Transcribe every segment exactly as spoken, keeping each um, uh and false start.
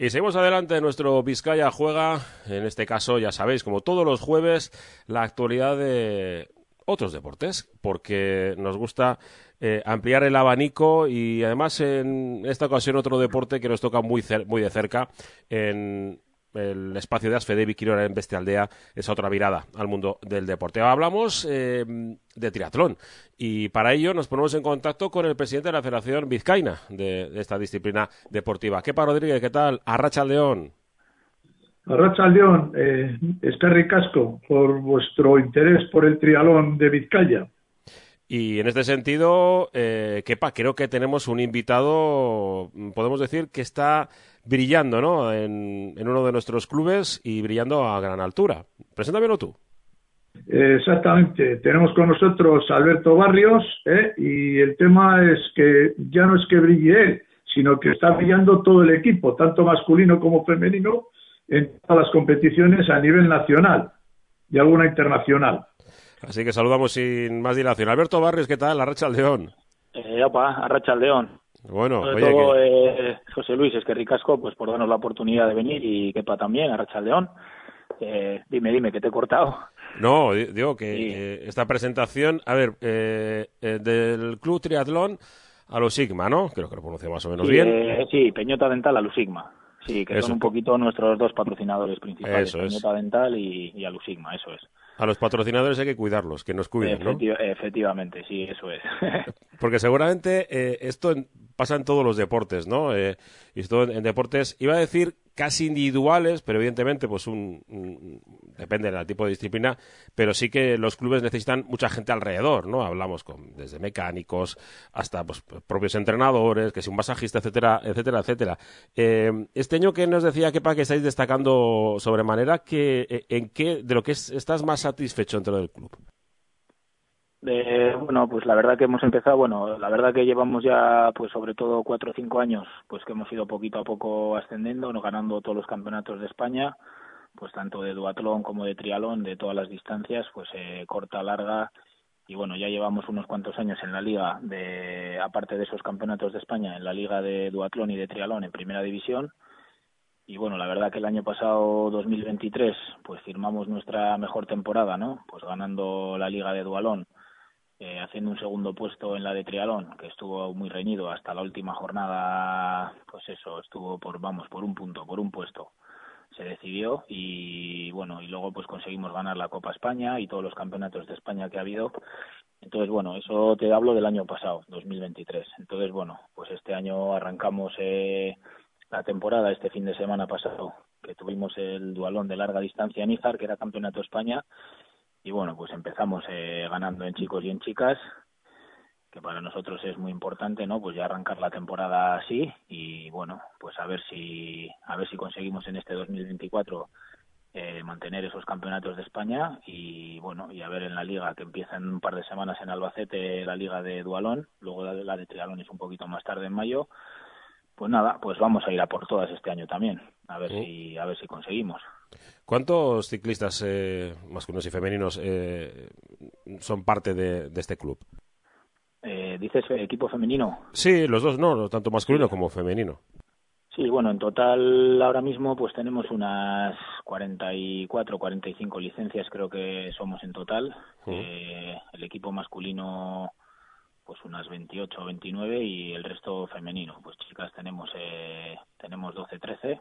Y seguimos adelante, nuestro Vizcaya Juega, en este caso, ya sabéis, como todos los jueves, la actualidad de otros deportes, porque nos gusta eh, ampliar el abanico y además en esta ocasión otro deporte que nos toca muy, cer- muy de cerca en el espacio de Asfede Quirora en Bestialdea, es otra mirada al mundo del deporte. Hablamos eh, de triatlón y para ello nos ponemos en contacto con el presidente de la Federación Vizcaína de, de esta disciplina deportiva. Kepa Rodríguez, ¿qué tal? Arratsaldeon. Arratsaldeon, eh, eskerrik asko por vuestro interés por el triatlón de Vizcaya. Y en este sentido, eh, Kepa, creo que tenemos un invitado, podemos decir, que está brillando, ¿no? En, en uno de nuestros clubes y brillando a gran altura. Preséntamelo tú. Eh, exactamente, tenemos con nosotros a Alberto Barrios, ¿eh? Y el tema es que ya no es que brille él, sino que está brillando todo el equipo, tanto masculino como femenino, en todas las competiciones a nivel nacional y alguna internacional. Así que saludamos sin más dilación. Alberto Barrios, ¿qué tal? Arratsaldeon. Eh, opa, Arratsaldeon. Bueno, Sobre oye, todo, que... eh, José Luis, es que ricasco, pues por darnos la oportunidad de venir y Kepa también, Arratsaldeon. Eh, dime, dime, que te he cortado. No, digo que Sí. eh, esta presentación, a ver, eh, eh, del Club Triatlón a los Sigma, ¿no? Creo que lo pronuncio más o menos Sí, bien. eh, sí, Peñota Dental, Alusigma. Sí, que Eso, son un poquito nuestros dos patrocinadores principales, eso es. Peñota Dental y, y Alusigma, eso es. A los patrocinadores hay que cuidarlos, que nos cuiden, ¿no? Efecti- efectivamente, sí, eso es. Porque seguramente eh, esto en- pasa en todos los deportes, ¿no? Eh, y esto en, en deportes, iba a decir casi individuales, pero evidentemente pues un, un- depende del tipo de disciplina, pero sí que los clubes necesitan mucha gente alrededor, ¿no? Hablamos con desde mecánicos hasta pues propios entrenadores, que si un masajista, etcétera, etcétera, etcétera. Eh, este año que nos decía Kepa que estáis destacando sobremanera, que eh, ¿en qué de lo que es, estás más satisfecho dentro del club? Eh, bueno, pues la verdad que hemos empezado, bueno, la verdad que llevamos ya, pues sobre todo cuatro o cinco años, pues que hemos ido poquito a poco ascendiendo, no ganando todos los campeonatos de España, pues tanto de duatlón como de triatlón, de todas las distancias, pues eh, corta, larga, y bueno, ya llevamos unos cuantos años en la liga, de aparte de esos campeonatos de España, en la liga de duatlón y de triatlón en primera división. Y bueno, la verdad que el año pasado, dos mil veintitrés, pues firmamos nuestra mejor temporada, ¿no? Pues ganando la liga de duatlón, eh, haciendo un segundo puesto en la de triatlón, que estuvo muy reñido hasta la última jornada, pues eso, estuvo por, vamos, por un punto, por un puesto, se decidió y bueno, y luego pues conseguimos ganar la Copa España y todos los campeonatos de España que ha habido. Entonces, bueno, eso te hablo del año pasado, dos mil veintitrés. Entonces, bueno, pues este año arrancamos eh, la temporada, este fin de semana pasado, que tuvimos el dualón de larga distancia en Izar, que era campeonato de España. Y bueno, pues empezamos eh, ganando en chicos y en chicas, que para nosotros es muy importante, ¿no? Pues ya arrancar la temporada así y bueno, pues a ver si a ver si conseguimos en este dos mil veinticuatro eh, mantener esos campeonatos de España y bueno, y a ver en la liga que empieza en un par de semanas en Albacete, la liga de dualón, luego la de, la de triatlón es un poquito más tarde en mayo. Pues nada, pues vamos a ir a por todas este año también, a ver ¿Mm? si a ver si conseguimos. ¿Cuántos ciclistas eh, masculinos y femeninos eh, son parte de, de este club? Eh, ¿Dices equipo femenino? Sí, los dos, no, tanto masculino Sí. como femenino. Sí, bueno, en total ahora mismo pues tenemos unas cuarenta y cuatro, cuarenta y cinco licencias, creo que somos en total. Uh-huh. Eh, el equipo masculino pues unas veintiocho o veintinueve y el resto femenino. Pues chicas tenemos eh, tenemos doce, trece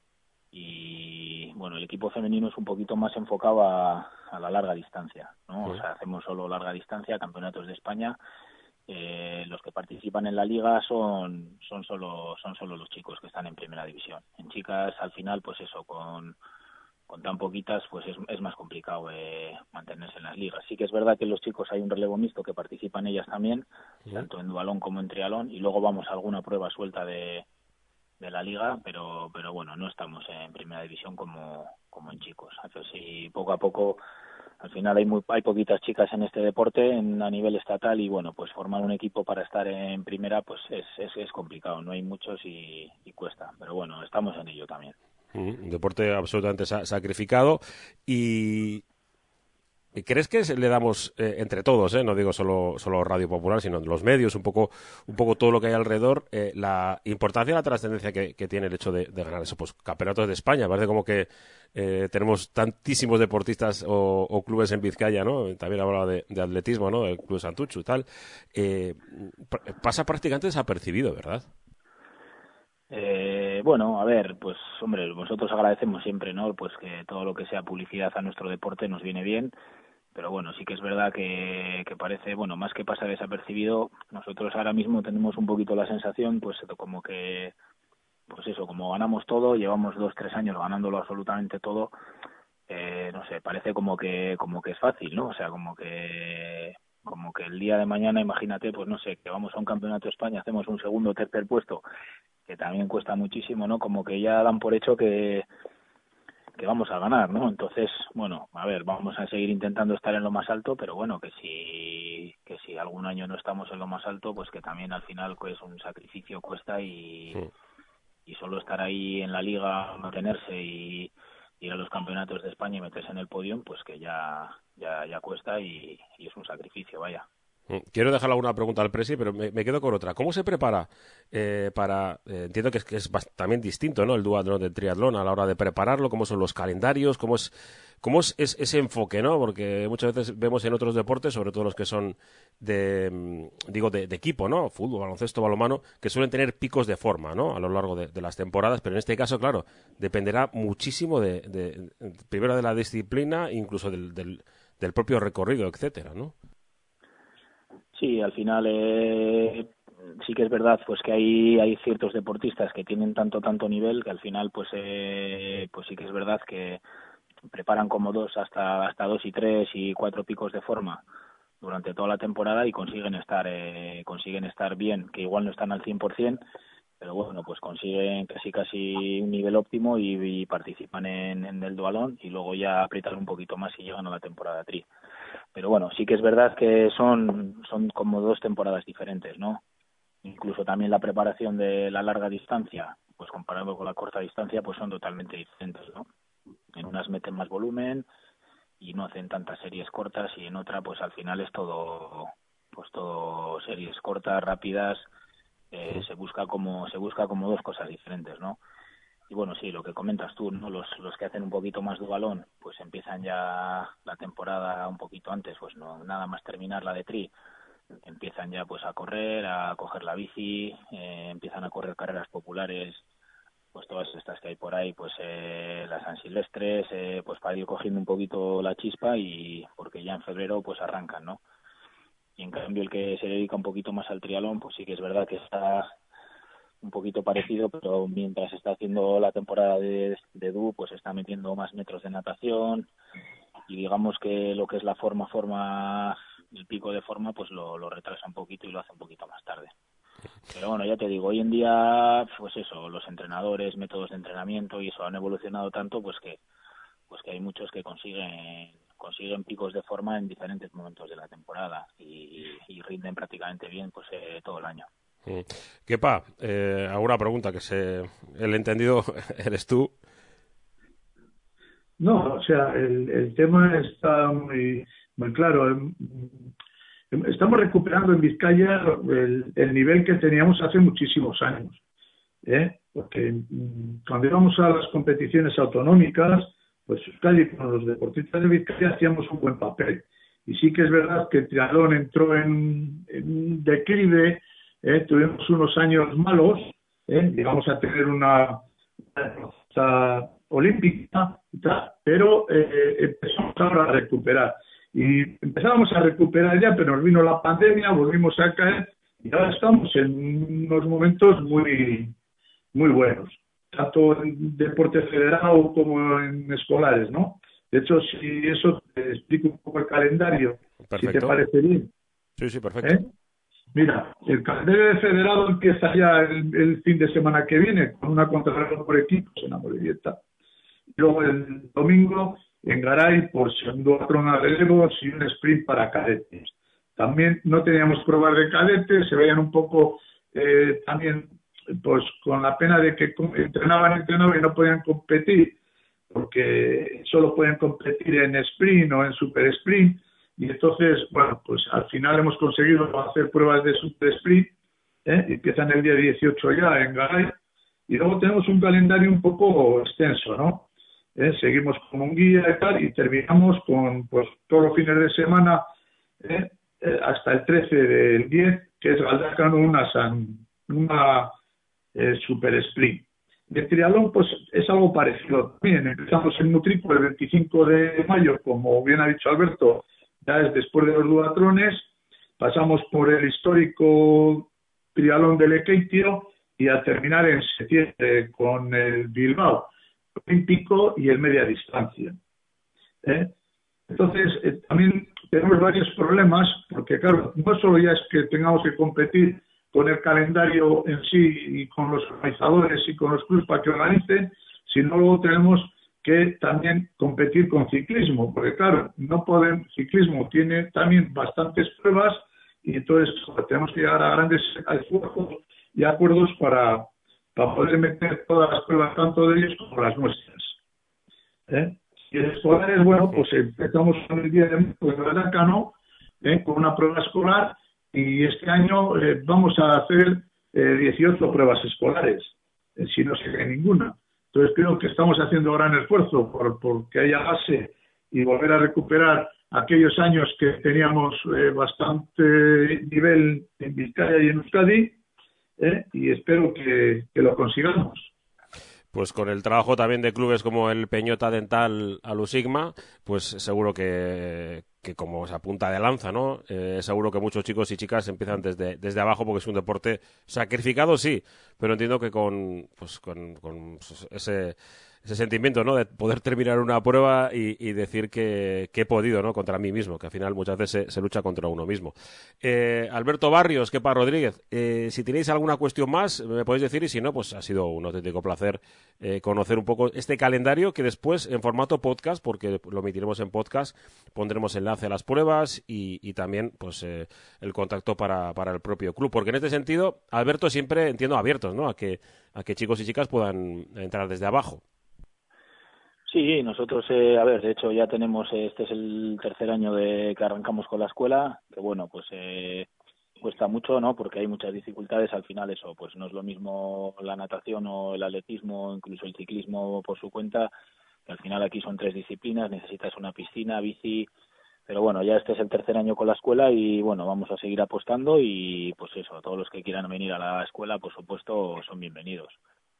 y bueno, el equipo femenino es un poquito más enfocado a, a la larga distancia, ¿no? Uh-huh. O sea, hacemos solo larga distancia, campeonatos de España. Eh, los que participan en la liga son son solo son solo los chicos que están en primera división. En chicas al final pues eso con con tan poquitas pues es, es más complicado eh, mantenerse en las ligas. Sí que es verdad que en los chicos hay un relevo mixto que participan ellas también, uh-huh, tanto en dualón como en triatlón, y luego vamos a alguna prueba suelta de de la liga, pero pero bueno, no estamos en primera división como como en chicos. Así poco a poco. Al final hay muy hay poquitas chicas en este deporte en, a nivel estatal y bueno, pues formar un equipo para estar en primera pues es es, es complicado, no hay muchos y, y cuesta, pero bueno, estamos en ello también. Uh-huh. Un deporte absolutamente sa- sacrificado y ¿Crees que le damos eh, entre todos, eh, no digo solo, solo Radio Popular, sino los medios, un poco, un poco todo lo que hay alrededor, eh, la importancia y la trascendencia que, que tiene el hecho de, de ganar eso, pues campeonatos de España? Parece como que eh, tenemos tantísimos deportistas o, o clubes en Vizcaya, ¿no? También hablaba de, de atletismo, ¿no? El Club Santuchu y tal. Eh, pasa prácticamente desapercibido, ¿verdad? Eh, bueno, a ver, pues hombre, nosotros agradecemos siempre, ¿no? Pues que todo lo que sea publicidad a nuestro deporte nos viene bien, pero bueno, sí que es verdad que, que parece, bueno, más que pasa desapercibido, nosotros ahora mismo tenemos un poquito la sensación, pues como que, pues eso, como ganamos todo, llevamos dos, tres años ganándolo absolutamente todo, eh, no sé, parece como que, como que es fácil, ¿no? O sea, como que como que el día de mañana, imagínate, pues no sé, que vamos a un campeonato de España, hacemos un segundo o tercer puesto, que también cuesta muchísimo, ¿no? Como que ya dan por hecho que, que vamos a ganar, ¿no? Entonces, bueno, a ver, vamos a seguir intentando estar en lo más alto, pero bueno, que si, que si algún año no estamos en lo más alto, pues que también al final pues un sacrificio cuesta y, sí. y solo estar ahí en la liga, mantenerse y ir a los campeonatos de España y meterse en el podio, pues que ya, ya, ya cuesta y, y es un sacrificio, vaya. Quiero dejar alguna pregunta al Presi, pero me, me quedo con otra. ¿Cómo se prepara eh, para... Eh, entiendo que es, que es también distinto, ¿no? El duatlón del triatlón a la hora de prepararlo, cómo son los calendarios, cómo es cómo es, es ese enfoque, ¿no? Porque muchas veces vemos en otros deportes, sobre todo los que son de, digo, de, de equipo, ¿no? Fútbol, baloncesto, balonmano, que suelen tener picos de forma, ¿no? A lo largo de, de las temporadas, pero en este caso, claro, dependerá muchísimo de, de primero de la disciplina, incluso del, del, del propio recorrido, etcétera, ¿no? Sí, al final eh, sí que es verdad pues que hay hay ciertos deportistas que tienen tanto tanto nivel que al final pues eh, pues sí que es verdad que preparan como dos hasta hasta dos y tres y cuatro picos de forma durante toda la temporada y consiguen estar eh, consiguen estar bien, que igual no están al cien por ciento, pero bueno, pues consiguen casi casi un nivel óptimo y, y participan en, en el dualón y luego ya aprietan un poquito más y llegan a la temporada tri. Pero bueno, sí que es verdad que son son como dos temporadas diferentes, ¿no? Incluso también la preparación de la larga distancia, pues comparado con la corta distancia, pues son totalmente diferentes, ¿no? En unas meten más volumen y no hacen tantas series cortas y en otra pues al final es todo pues todo series cortas, rápidas, eh, se busca como se busca como dos cosas diferentes, ¿no? Y bueno, sí, lo que comentas tú, ¿no? Los los que hacen un poquito más de balón, pues empiezan ya la temporada un poquito antes, pues no nada más terminar la de tri, empiezan ya pues a correr, a coger la bici, eh, empiezan a correr carreras populares, pues todas estas que hay por ahí, pues eh, las San Silvestres, eh, pues para ir cogiendo un poquito la chispa y porque ya en febrero pues arrancan, ¿no? Y en cambio el que se dedica un poquito más al triatlón, pues sí que es verdad que está un poquito parecido, pero mientras está haciendo la temporada de, de D U, pues está metiendo más metros de natación y digamos que lo que es la forma, forma, el pico de forma, pues lo, lo retrasa un poquito y lo hace un poquito más tarde. Pero bueno, ya te digo, hoy en día, pues eso, los entrenadores, métodos de entrenamiento y eso han evolucionado tanto, pues que pues que hay muchos que consiguen consiguen picos de forma en diferentes momentos de la temporada y, y rinden prácticamente bien pues eh, todo el año. Kepa, eh, alguna pregunta que se el entendido eres tú. No, o sea, el, el tema está muy muy claro. Estamos recuperando en Vizcaya el, el nivel que teníamos hace muchísimos años, ¿eh? Porque cuando íbamos a las competiciones autonómicas, pues Euskadi con los deportistas de Vizcaya hacíamos un buen papel. Y sí que es verdad que el triatlón entró en, en un declive. Eh, tuvimos unos años malos, eh, llegamos a tener una, una olímpica, pero eh, empezamos ahora a recuperar. Y empezábamos a recuperar ya, pero nos vino la pandemia, volvimos a caer y ahora estamos en unos momentos muy, muy buenos, tanto en deporte federado como en escolares, ¿no? De hecho, si eso te explico un poco el calendario, perfecto. Si te parece bien. Sí, sí, perfecto. ¿Eh? Mira, el calendario de federado empieza ya el, el fin de semana que viene con una contrarreloj por equipos en Amorebieta. Luego el domingo en Garay por segundo patrón a relevos y un sprint para cadetes. También no teníamos pruebas de cadetes, se veían un poco eh, también pues con la pena de que entrenaban, entrenaban y no podían competir porque solo pueden competir en sprint o en super sprint, y entonces, bueno, pues al final hemos conseguido hacer pruebas de super sprint, ¿eh? Empiezan el día dieciocho ya en Garay, y luego tenemos un calendario un poco extenso, ¿no? ¿Eh? Seguimos con un guía y tal, y terminamos con, pues, todos los fines de semana, ¿eh? Eh, hasta el trece del diez, que es Galdacano, una, san, una eh, super sprint. El triatlón, pues, es algo parecido también. Empezamos en Nutrico el veinticinco de mayo, como bien ha dicho Alberto, ya es después de los duatrones, pasamos por el histórico triatlón del Lekeitio y a terminar en septiembre con el Bilbao olímpico y el media distancia. ¿Eh? Entonces, eh, también tenemos varios problemas, porque claro, no solo ya es que tengamos que competir con el calendario en sí y con los organizadores y con los clubes para que organicen, sino luego tenemos que también competir con ciclismo, porque claro, no podemos, ciclismo tiene también bastantes pruebas y entonces tenemos que llegar a grandes esfuerzos y acuerdos para, para poder meter todas las pruebas, tanto de ellos como las nuestras. ¿Eh? Y el escolar es bueno, pues empezamos con el día de Galdacano, ¿eh? Con una prueba escolar, y este año eh, vamos a hacer eh, dieciocho pruebas escolares, eh, si no se cae ninguna. Entonces creo que estamos haciendo gran esfuerzo por, por que haya base y volver a recuperar aquellos años que teníamos eh, bastante nivel en Vizcaya y en Euskadi, ¿eh? Y espero que, que lo consigamos. Pues con el trabajo también de clubes como el Peñota Dental Alusigma, pues seguro que, que como esa punta de lanza, ¿no? Eh, seguro que muchos chicos y chicas empiezan desde, desde abajo, porque es un deporte sacrificado, sí, pero entiendo que con, pues con, con ese, ese sentimiento, ¿no? De poder terminar una prueba y, y decir que, que he podido, ¿no? Contra mí mismo, que al final muchas veces se, se lucha contra uno mismo. Eh, Alberto Barrios, Kepa Rodríguez, eh, si tenéis alguna cuestión más, me podéis decir, y si no, pues ha sido un auténtico placer eh, conocer un poco este calendario, que después en formato podcast, porque lo emitiremos en podcast, pondremos enlace a las pruebas y, y también pues eh, el contacto para, para el propio club, porque en este sentido, Alberto, siempre entiendo abiertos, ¿no? A que, a que chicos y chicas puedan entrar desde abajo. Sí, nosotros, eh, a ver, de hecho ya tenemos, eh, este es el tercer año de que arrancamos con la escuela, que bueno, pues eh, cuesta mucho, ¿no? Porque hay muchas dificultades, al final eso, pues no es lo mismo la natación o el atletismo, incluso el ciclismo por su cuenta, que al final aquí son tres disciplinas, necesitas una piscina, bici, pero bueno, ya este es el tercer año con la escuela y bueno, vamos a seguir apostando y pues eso, todos los que quieran venir a la escuela, por supuesto, son bienvenidos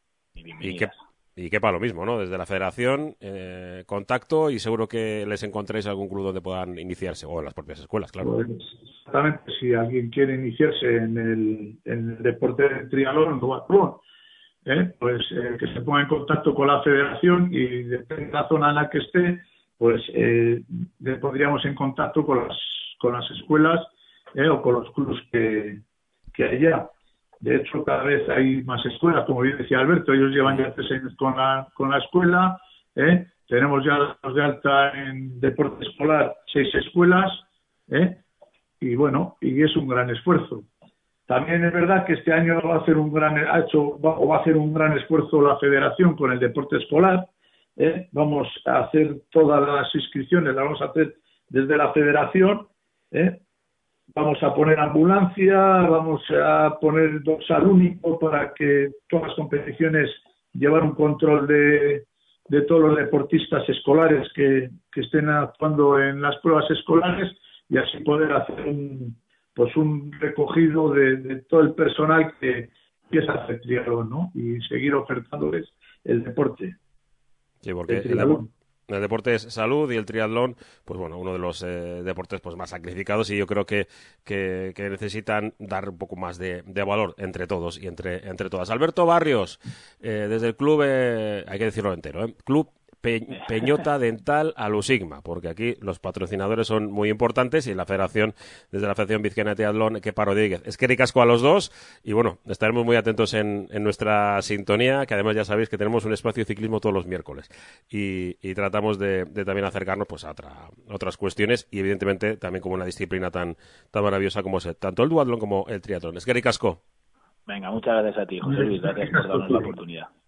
y bienvenidas. ¿Y qué? Y quepa lo mismo, ¿no? Desde la federación, eh, contacto, y seguro que les encontréis algún club donde puedan iniciarse, o en las propias escuelas, claro. Pues, exactamente, si alguien quiere iniciarse en el, en el deporte del triatlón, en duatlón, ¿eh? pues eh, que se ponga en contacto con la federación y depende de la zona en la que esté, pues eh, le pondríamos en contacto con las, con las escuelas ¿eh? o con los clubes que, que hay ya. De hecho, cada vez hay más escuelas, como bien decía Alberto, ellos llevan ya tres años con la, con la escuela, ¿eh? Tenemos ya los de alta en deporte escolar, seis escuelas, ¿eh? Y bueno, y es un gran esfuerzo. También es verdad que este año va a hacer un gran, ha hecho, va, o va a hacer un gran esfuerzo la federación con el deporte escolar, ¿eh? Vamos a hacer todas las inscripciones, las vamos a hacer desde la federación, ¿eh? Vamos a poner ambulancia, vamos a poner dorsal único para que todas las competiciones llevar un control de, de todos los deportistas escolares que, que estén actuando en las pruebas escolares y así poder hacer un, pues un recogido de, de todo el personal que empieza a hacer triatlón, ¿no? Y seguir ofertándoles el deporte. Sí, porque el, el, el deporte es salud y el triatlón, pues bueno, uno de los eh, deportes pues más sacrificados, y yo creo que, que, que necesitan dar un poco más de, de valor entre todos y entre, entre todas. Alberto Barrios, eh, desde el club, eh, hay que decirlo entero, ¿eh? Club Pe- Peñota Dental Alusigma, porque aquí los patrocinadores son muy importantes, y la federación, desde la Federación Vizcaína de Triatlón, Kepa Rodríguez. Es que ricasco a los dos, y bueno, estaremos muy atentos en, en nuestra sintonía, que además ya sabéis que tenemos un espacio de ciclismo todos los miércoles, y, y tratamos de, de también acercarnos pues a, otra, a otras cuestiones, y evidentemente también como una disciplina tan, tan maravillosa como es tanto el duatlón como el triatlón. Es que ricasco. Venga, muchas gracias a ti, José Luis, gracias por darnos la oportunidad.